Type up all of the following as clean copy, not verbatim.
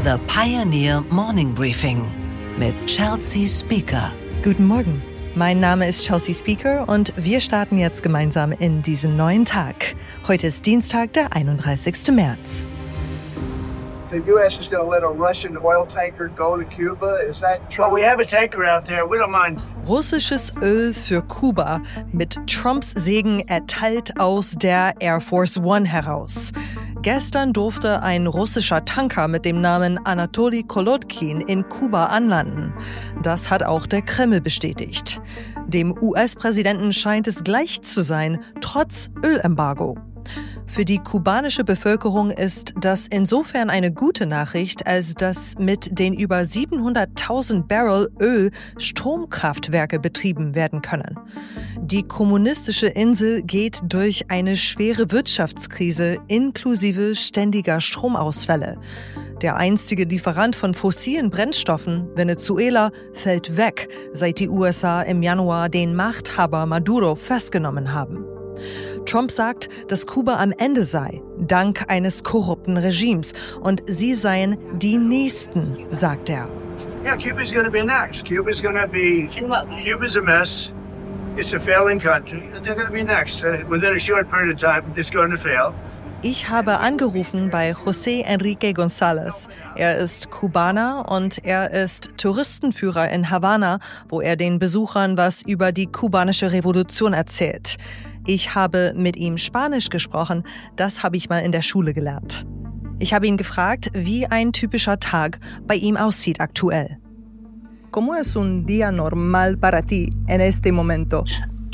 The Pioneer Morning Briefing mit Chelsea Speaker. Guten Morgen, mein Name ist Chelsea Speaker und wir starten jetzt gemeinsam in diesen neuen Tag. Heute ist Dienstag, der 31. März. The U.S. is going to let a Russian oil tanker go to Cuba. Is that true? Well, we have a tanker out there. We don't mind. Russisches Öl für Kuba mit Trumps Segen erteilt aus der Air Force One heraus. Gestern durfte ein russischer Tanker mit dem Namen Anatoli Kolodkin in Kuba anlanden. Das hat auch der Kreml bestätigt. Dem US-Präsidenten scheint es gleich zu sein, trotz Ölembargo. Für die kubanische Bevölkerung ist das insofern eine gute Nachricht, als dass mit den über 700.000 Barrel Öl Stromkraftwerke betrieben werden können. Die kommunistische Insel geht durch eine schwere Wirtschaftskrise inklusive ständiger Stromausfälle. Der einstige Lieferant von fossilen Brennstoffen, Venezuela, fällt weg, seit die USA im Januar den Machthaber Maduro festgenommen haben. Trump sagt, dass Kuba am Ende sei, dank eines korrupten Regimes. Und sie seien die Nächsten, sagt er. Yeah, Cuba's going to be next. Cuba's a mess. It's a failing country. They're going to be next. Within a short period of time, it's going to fail. Ich habe angerufen bei José Enrique González. Er ist Kubaner und er ist Touristenführer in Havanna, wo er den Besuchern was über die kubanische Revolution erzählt. Ich habe mit ihm Spanisch gesprochen, das habe ich mal in der Schule gelernt. Ich habe ihn gefragt, wie ein typischer Tag bei ihm aussieht aktuell. ¿Cómo es un día normal para ti en este momento?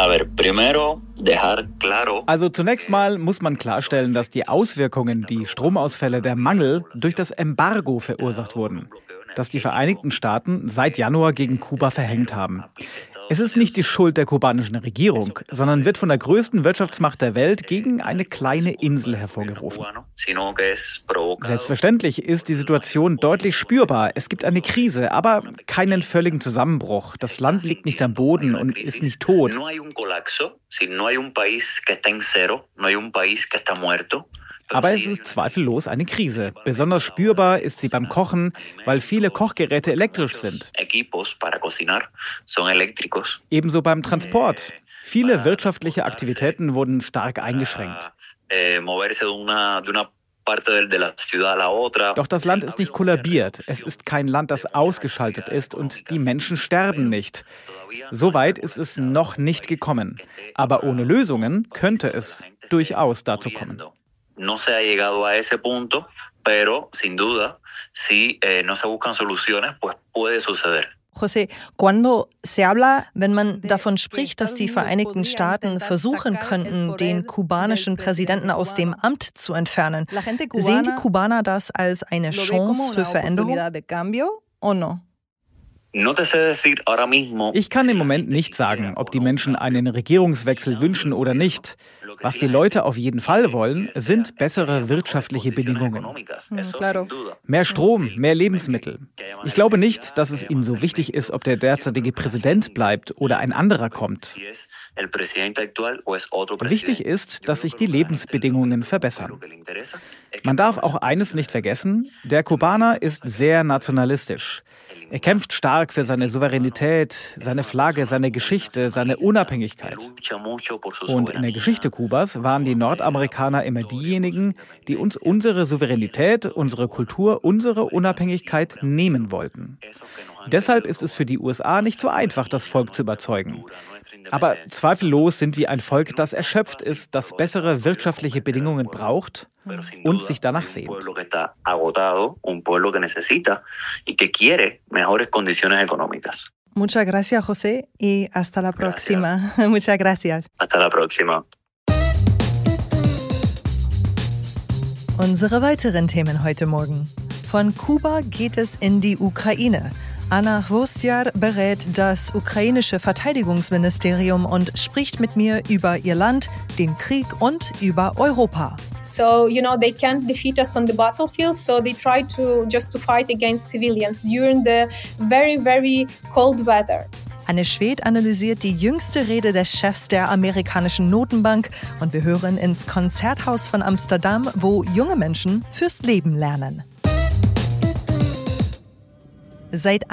Also zunächst mal muss man klarstellen, dass die Auswirkungen, die Stromausfälle, der Mangel durch das Embargo verursacht wurden, das die Vereinigten Staaten seit Januar gegen Kuba verhängt haben. Es ist nicht die Schuld der kubanischen Regierung, sondern wird von der größten Wirtschaftsmacht der Welt gegen eine kleine Insel hervorgerufen. Selbstverständlich ist die Situation deutlich spürbar. Es gibt eine Krise, aber keinen völligen Zusammenbruch. Das Land liegt nicht am Boden und ist nicht tot. Aber es ist zweifellos eine Krise. Besonders spürbar ist sie beim Kochen, weil viele Kochgeräte elektrisch sind. Ebenso beim Transport. Viele wirtschaftliche Aktivitäten wurden stark eingeschränkt. Doch das Land ist nicht kollabiert. Es ist kein Land, das ausgeschaltet ist und die Menschen sterben nicht. So weit ist es noch nicht gekommen. Aber ohne Lösungen könnte es durchaus dazu kommen. No se ha llegado a ese punto, pero sin duda, si no se buscan soluciones, pues puede suceder. José, wenn man davon spricht, dass die Vereinigten Staaten versuchen könnten, den kubanischen Präsidenten aus dem Amt zu entfernen, sehen die Kubaner das als eine Chance für Veränderung? Ich kann im Moment nicht sagen, ob die Menschen einen Regierungswechsel wünschen oder nicht. Was die Leute auf jeden Fall wollen, sind bessere wirtschaftliche Bedingungen. Mehr Strom, mehr Lebensmittel. Ich glaube nicht, dass es ihnen so wichtig ist, ob der derzeitige Präsident bleibt oder ein anderer kommt. Wichtig ist, dass sich die Lebensbedingungen verbessern. Man darf auch eines nicht vergessen, der Kubaner ist sehr nationalistisch. Er kämpft stark für seine Souveränität, seine Flagge, seine Geschichte, seine Unabhängigkeit. Und in der Geschichte Kubas waren die Nordamerikaner immer diejenigen, die uns unsere Souveränität, unsere Kultur, unsere Unabhängigkeit nehmen wollten. Deshalb ist es für die USA nicht so einfach, das Volk zu überzeugen. Aber zweifellos sind wir ein Volk, das erschöpft ist, das bessere wirtschaftliche Bedingungen braucht und sich danach sehnt. Muchas gracias, José, y hasta la próxima. Muchas gracias. Hasta la próxima. Unsere weiteren Themen heute Morgen. Von Kuba geht es in die Ukraine. Anna Hwostjar berät das ukrainische Verteidigungsministerium und spricht mit mir über ihr Land, den Krieg und über Europa. So, they can't defeat us on the battlefield, so they try to fight against civilians during the very, very cold weather. Anne Schwedt analysiert die jüngste Rede des Chefs der amerikanischen Notenbank und wir hören ins Konzerthaus von Amsterdam, wo junge Menschen fürs Leben lernen. Seit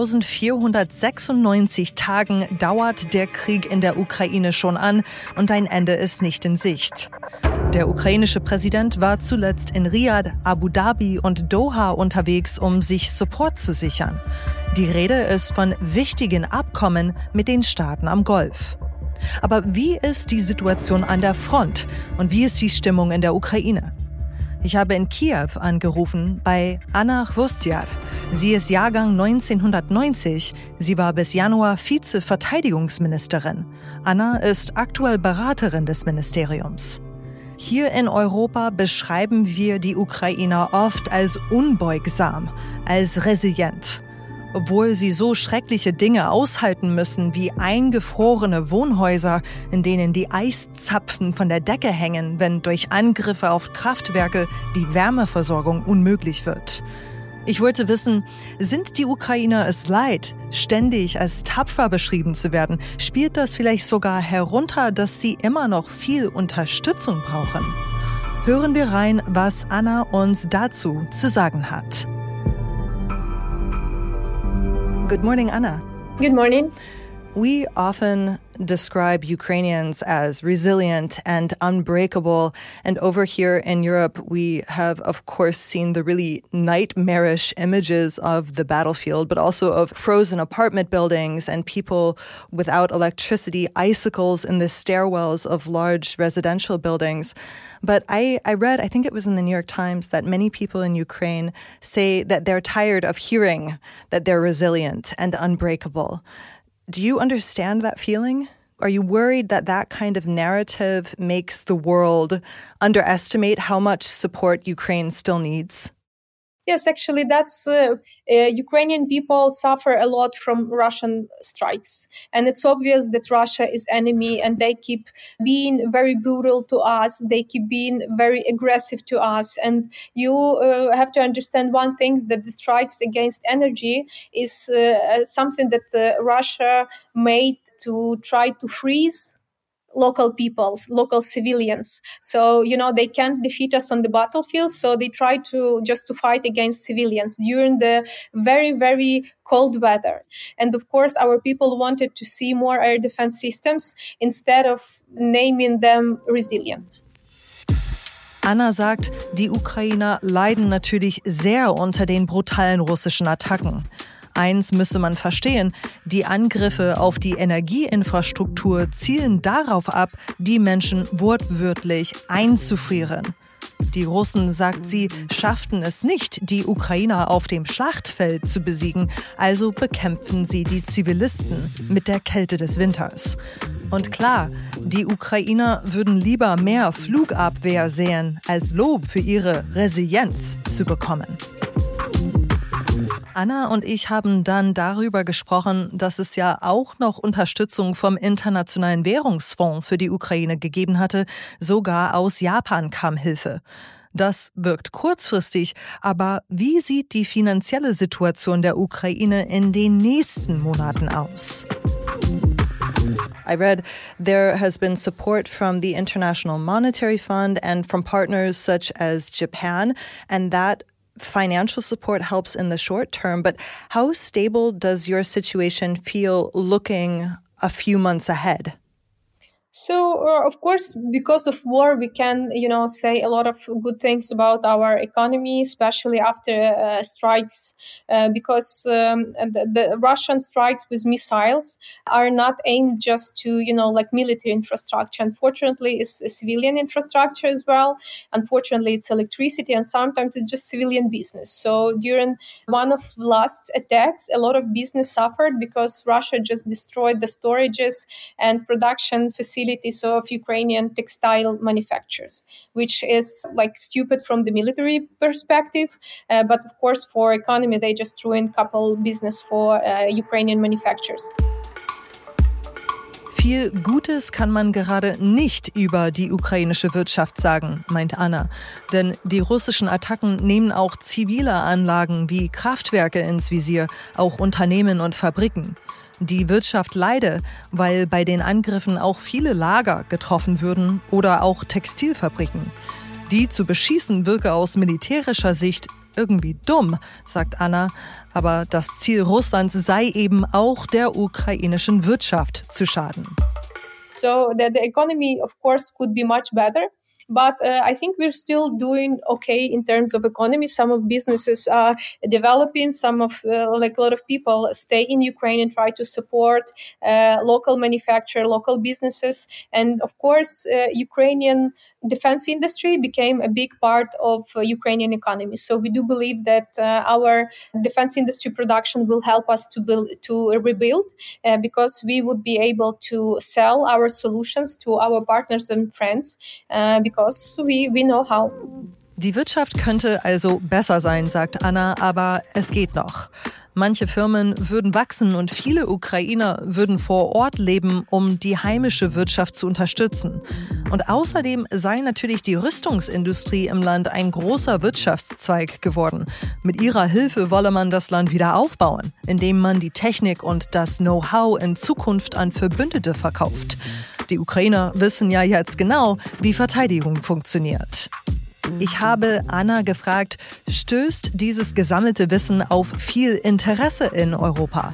1496 Tagen dauert der Krieg in der Ukraine schon an und ein Ende ist nicht in Sicht. Der ukrainische Präsident war zuletzt in Riad, Abu Dhabi und Doha unterwegs, um sich Support zu sichern. Die Rede ist von wichtigen Abkommen mit den Staaten am Golf. Aber wie ist die Situation an der Front und wie ist die Stimmung in der Ukraine? Ich habe in Kiew angerufen bei Anna Chvostiar. Sie ist Jahrgang 1990. Sie war bis Januar Vize-Verteidigungsministerin. Anna ist aktuell Beraterin des Ministeriums. Hier in Europa beschreiben wir die Ukrainer oft als unbeugsam, als resilient. Obwohl sie so schreckliche Dinge aushalten müssen wie eingefrorene Wohnhäuser, in denen die Eiszapfen von der Decke hängen, wenn durch Angriffe auf Kraftwerke die Wärmeversorgung unmöglich wird. Ich wollte wissen, sind die Ukrainer es leid, ständig als tapfer beschrieben zu werden? Spielt das vielleicht sogar herunter, dass sie immer noch viel Unterstützung brauchen? Hören wir rein, was Anna uns dazu zu sagen hat. Good morning, Anna. Good morning. We often describe Ukrainians as resilient and unbreakable. And over here in Europe, we have, of course, seen the really nightmarish images of the battlefield, but also of frozen apartment buildings and people without electricity, icicles in the stairwells of large residential buildings. But I read, I think it was in the New York Times, that many people in Ukraine say that they're tired of hearing that they're resilient and unbreakable. Do you understand that feeling? Are you worried that that kind of narrative makes the world underestimate how much support Ukraine still needs? Yes, actually, that's Ukrainian people suffer a lot from Russian strikes. And it's obvious that Russia is enemy and they keep being very brutal to us. They keep being very aggressive to us. And you have to understand one thing, that the strikes against energy is something that Russia made to try to freeze local peoples, local civilians. So, they can't defeat us on the battlefield. So they try to fight against civilians during the very, very cold weather. And of course, our people wanted to see more air defense systems instead of naming them resilient. Anna sagt, die Ukrainer leiden natürlich sehr unter den brutalen russischen Attacken. Eins müsse man verstehen, die Angriffe auf die Energieinfrastruktur zielen darauf ab, die Menschen wortwörtlich einzufrieren. Die Russen, sagt sie, schafften es nicht, die Ukrainer auf dem Schlachtfeld zu besiegen, also bekämpfen sie die Zivilisten mit der Kälte des Winters. Und klar, die Ukrainer würden lieber mehr Flugabwehr sehen, als Lob für ihre Resilienz zu bekommen. Anna und ich haben dann darüber gesprochen, dass es ja auch noch Unterstützung vom Internationalen Währungsfonds für die Ukraine gegeben hatte. Sogar aus Japan kam Hilfe. Das wirkt kurzfristig, aber wie sieht die finanzielle Situation der Ukraine in den nächsten Monaten aus? I read there has been support from the International Monetary Fund and from partners such as Japan, and that financial support helps in the short term, but how stable does your situation feel looking a few months ahead? So, of course, because of war, we can, say a lot of good things about our economy, especially after strikes, because the Russian strikes with missiles are not aimed just to, military infrastructure. Unfortunately, it's civilian infrastructure as well. Unfortunately, it's electricity, and sometimes it's just civilian business. So during one of last attacks, a lot of business suffered because Russia just destroyed the storages and production facilities of Ukrainian textile manufacturers, which is stupid from the military perspective. But of course, for economy, they just ruined couple business for Ukrainian manufacturers. Viel Gutes kann man gerade nicht über die ukrainische Wirtschaft sagen, meint Anna. Denn die russischen Attacken nehmen auch zivile Anlagen wie Kraftwerke ins Visier, auch Unternehmen und Fabriken. Die Wirtschaft leide, weil bei den Angriffen auch viele Lager getroffen würden oder auch Textilfabriken. Die zu beschießen wirke aus militärischer Sicht irgendwie dumm, sagt Anna. Aber das Ziel Russlands sei eben auch der ukrainischen Wirtschaft zu schaden. So the economy, of course, could be much better. But I think we're still doing okay in terms of economy. Some of businesses are developing. Some of, like a lot of people stay in Ukraine and try to support local manufacture, local businesses. And of course, Ukrainian defense industry became a big part of Ukrainian economy. So we do believe that our defense industry production will help us to rebuild because we would be able to sell our solutions to our partners and friends because we know how. Die Wirtschaft könnte also besser sein, sagt Anna, aber es geht noch. Manche Firmen würden wachsen und viele Ukrainer würden vor Ort leben, um die heimische Wirtschaft zu unterstützen. Und außerdem sei natürlich die Rüstungsindustrie im Land ein großer Wirtschaftszweig geworden. Mit ihrer Hilfe wolle man das Land wieder aufbauen, indem man die Technik und das Know-how in Zukunft an Verbündete verkauft. Die Ukrainer wissen ja jetzt genau, wie Verteidigung funktioniert. Ich habe Anna gefragt, stößt dieses gesammelte Wissen auf viel Interesse in Europa?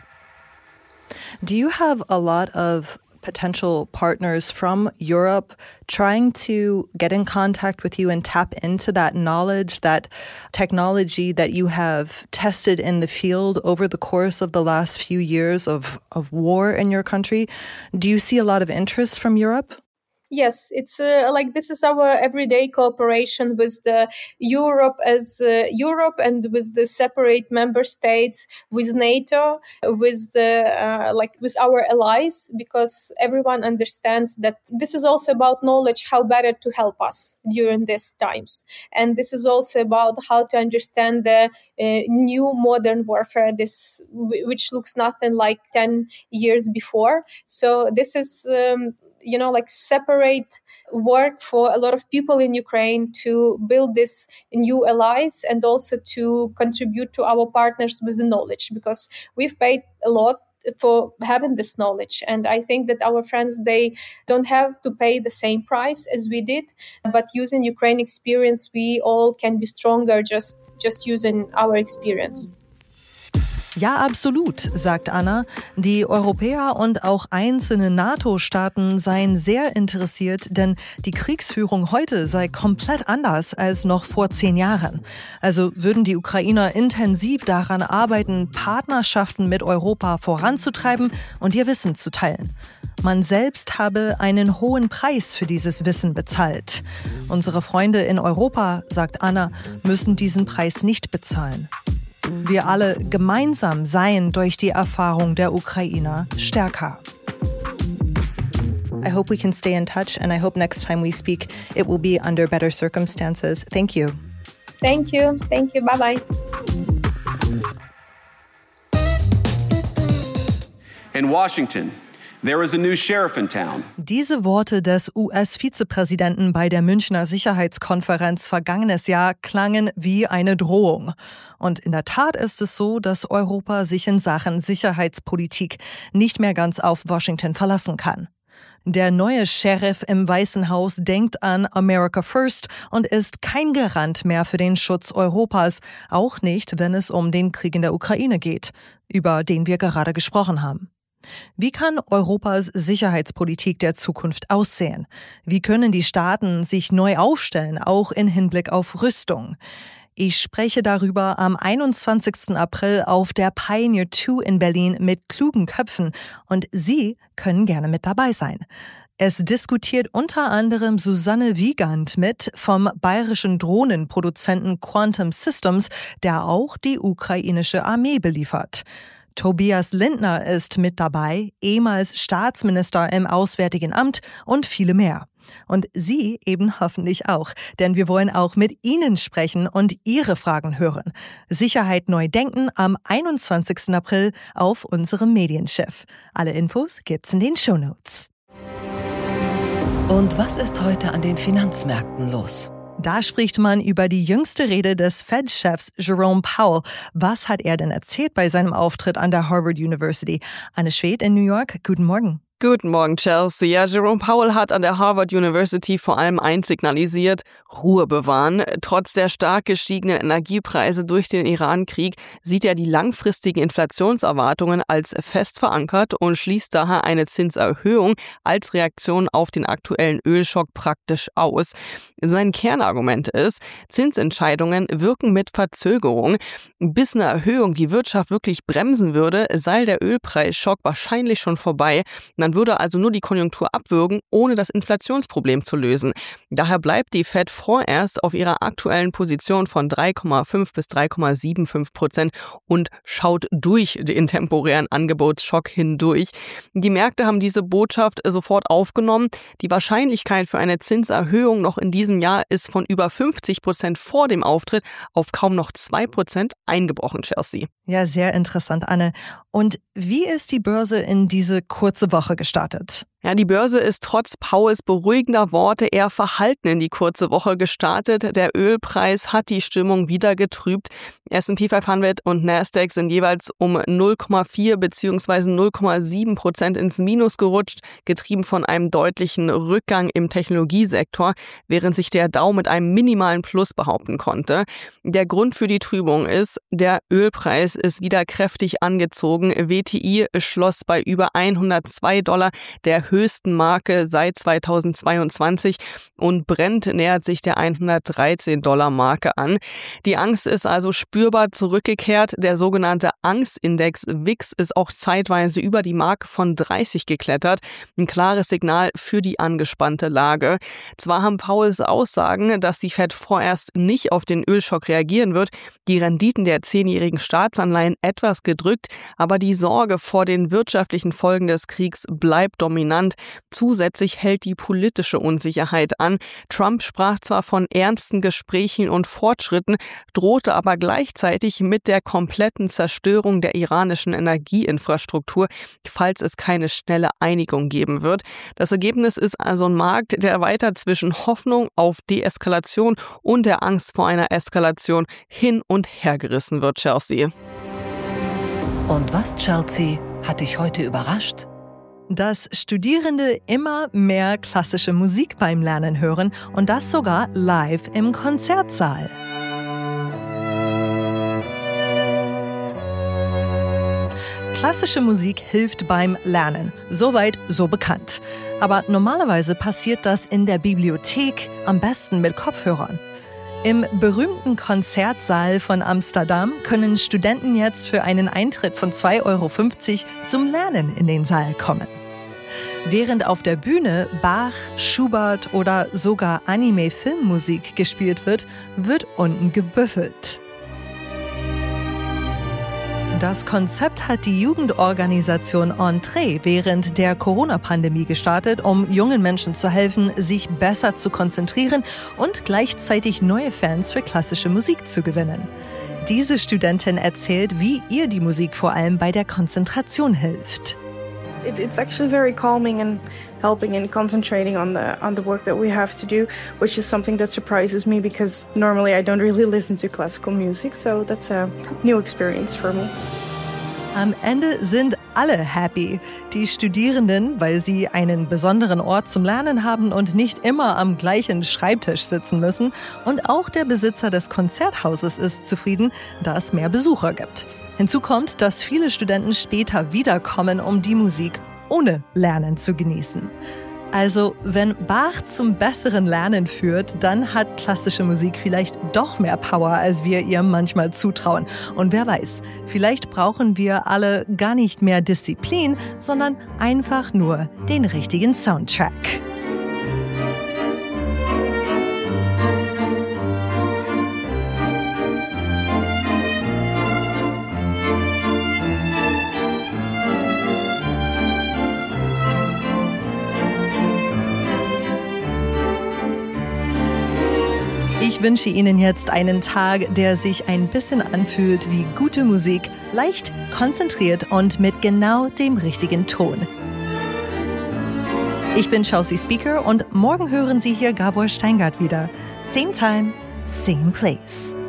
Do you have a lot of potential partners from Europe trying to get in contact with you and tap into that knowledge, that technology that you have tested in the field over the course of the last few years of war in your country? Do you see a lot of interest from Europe? Yes, it's like this is our everyday cooperation with the Europe as Europe and with the separate member states, with NATO, with the with our allies, because everyone understands that this is also about knowledge, how better to help us during these times, and this is also about how to understand the new modern warfare, which looks nothing like 10 years before. So this is. Separate work for a lot of people in Ukraine to build this new allies and also to contribute to our partners with the knowledge, because we've paid a lot for having this knowledge. And I think that our friends, they don't have to pay the same price as we did, but using Ukraine experience, we all can be stronger just using our experience. Ja, absolut, sagt Anna. Die Europäer und auch einzelne NATO-Staaten seien sehr interessiert, denn die Kriegsführung heute sei komplett anders als noch vor 10 Jahren. Also würden die Ukrainer intensiv daran arbeiten, Partnerschaften mit Europa voranzutreiben und ihr Wissen zu teilen. Man selbst habe einen hohen Preis für dieses Wissen bezahlt. Unsere Freunde in Europa, sagt Anna, müssen diesen Preis nicht bezahlen. Wir alle gemeinsam seien durch die Erfahrung der Ukrainer stärker. I hope we can stay in touch, and I hope next time we speak, it will be under better circumstances. Thank you. Thank you. Thank you. Bye-bye. In Washington, there is a new sheriff in town. Diese Worte des US-Vizepräsidenten bei der Münchner Sicherheitskonferenz vergangenes Jahr klangen wie eine Drohung. Und in der Tat ist es so, dass Europa sich in Sachen Sicherheitspolitik nicht mehr ganz auf Washington verlassen kann. Der neue Sheriff im Weißen Haus denkt an America First und ist kein Garant mehr für den Schutz Europas, auch nicht, wenn es um den Krieg in der Ukraine geht, über den wir gerade gesprochen haben. Wie kann Europas Sicherheitspolitik der Zukunft aussehen? Wie können die Staaten sich neu aufstellen, auch in Hinblick auf Rüstung? Ich spreche darüber am 21. April auf der Pioneer 2 in Berlin mit klugen Köpfen und Sie können gerne mit dabei sein. Es diskutiert unter anderem Susanne Wiegand mit vom bayerischen Drohnenproduzenten Quantum Systems, der auch die ukrainische Armee beliefert. Tobias Lindner ist mit dabei, ehemals Staatsminister im Auswärtigen Amt und viele mehr. Und Sie eben hoffentlich auch, denn wir wollen auch mit Ihnen sprechen und Ihre Fragen hören. Sicherheit neu denken am 21. April auf unserem Medienschiff. Alle Infos gibt's in den Shownotes. Und was ist heute an den Finanzmärkten los? Da spricht man über die jüngste Rede des Fed-Chefs Jerome Powell. Was hat er denn erzählt bei seinem Auftritt an der Harvard University? Anne Schwedt in New York, guten Morgen. Guten Morgen, Chelsea. Ja, Jerome Powell hat an der Harvard University vor allem eins signalisiert: Ruhe bewahren. Trotz der stark gestiegenen Energiepreise durch den Iran-Krieg sieht er die langfristigen Inflationserwartungen als fest verankert und schließt daher eine Zinserhöhung als Reaktion auf den aktuellen Ölschock praktisch aus. Sein Kernargument ist, Zinsentscheidungen wirken mit Verzögerung. Bis eine Erhöhung die Wirtschaft wirklich bremsen würde, sei der Ölpreisschock wahrscheinlich schon vorbei. Man würde also nur die Konjunktur abwürgen, ohne das Inflationsproblem zu lösen. Daher bleibt die Fed vorerst auf ihrer aktuellen Position von 3,5 bis 3,75% und schaut durch den temporären Angebotsschock hindurch. Die Märkte haben diese Botschaft sofort aufgenommen. Die Wahrscheinlichkeit für eine Zinserhöhung noch in diesem Jahr ist von über 50% vor dem Auftritt auf kaum noch 2% eingebrochen, Chelsea. Ja, sehr interessant, Anne. Und wie ist die Börse in diese kurze Woche gestartet? Ja, die Börse ist trotz Powells beruhigender Worte eher verhalten in die kurze Woche gestartet. Der Ölpreis hat die Stimmung wieder getrübt. S&P 500 und Nasdaq sind jeweils um 0,4 bzw. 0,7% ins Minus gerutscht, getrieben von einem deutlichen Rückgang im Technologiesektor, während sich der Dow mit einem minimalen Plus behaupten konnte. Der Grund für die Trübung ist, der Ölpreis ist wieder kräftig angezogen. WTI schloss bei über $102, der höchsten Marke seit 2022, und Brent nähert sich der $113-Marke an. Die Angst ist also spürbar zurückgekehrt. Der sogenannte Angstindex VIX ist auch zeitweise über die Marke von 30 geklettert. Ein klares Signal für die angespannte Lage. Zwar haben Powells Aussagen, dass die Fed vorerst nicht auf den Ölschock reagieren wird, die Renditen der 10-jährigen Staatsanleihen etwas gedrückt, aber die Sorge vor den wirtschaftlichen Folgen des Kriegs bleibt dominant. Zusätzlich hält die politische Unsicherheit an. Trump sprach zwar von ernsten Gesprächen und Fortschritten, drohte aber gleichzeitig mit der kompletten Zerstörung der iranischen Energieinfrastruktur, falls es keine schnelle Einigung geben wird. Das Ergebnis ist also ein Markt, der weiter zwischen Hoffnung auf Deeskalation und der Angst vor einer Eskalation hin und her gerissen wird, Chelsea. Und was, Chelsea, hat dich heute überrascht? Dass Studierende immer mehr klassische Musik beim Lernen hören, und das sogar live im Konzertsaal. Klassische Musik hilft beim Lernen. Soweit, so bekannt. Aber normalerweise passiert das in der Bibliothek, am besten mit Kopfhörern. Im berühmten Konzertsaal von Amsterdam können Studenten jetzt für einen Eintritt von 2,50 € zum Lernen in den Saal kommen. Während auf der Bühne Bach, Schubert oder sogar Anime-Filmmusik gespielt wird, wird unten gebüffelt. Das Konzept hat die Jugendorganisation Entree während der Corona-Pandemie gestartet, um jungen Menschen zu helfen, sich besser zu konzentrieren und gleichzeitig neue Fans für klassische Musik zu gewinnen. Diese Studentin erzählt, wie ihr die Musik vor allem bei der Konzentration hilft. It's actually very calming and helping in concentrating on the work that we have to do, which is something that surprises me because normally I don't really listen to classical music, so that's a new experience for me. Am Ende sind alle happy. Die Studierenden, weil sie einen besonderen Ort zum Lernen haben und nicht immer am gleichen Schreibtisch sitzen müssen. Und auch der Besitzer des Konzerthauses ist zufrieden, da es mehr Besucher gibt. Hinzu kommt, dass viele Studenten später wiederkommen, um die Musik ohne Lernen zu genießen. Also, wenn Bach zum besseren Lernen führt, dann hat klassische Musik vielleicht doch mehr Power, als wir ihr manchmal zutrauen. Und wer weiß, vielleicht brauchen wir alle gar nicht mehr Disziplin, sondern einfach nur den richtigen Soundtrack. Ich wünsche Ihnen jetzt einen Tag, der sich ein bisschen anfühlt wie gute Musik, leicht, konzentriert und mit genau dem richtigen Ton. Ich bin Chelsea Speaker und morgen hören Sie hier Gabor Steingart wieder. Same time, same place.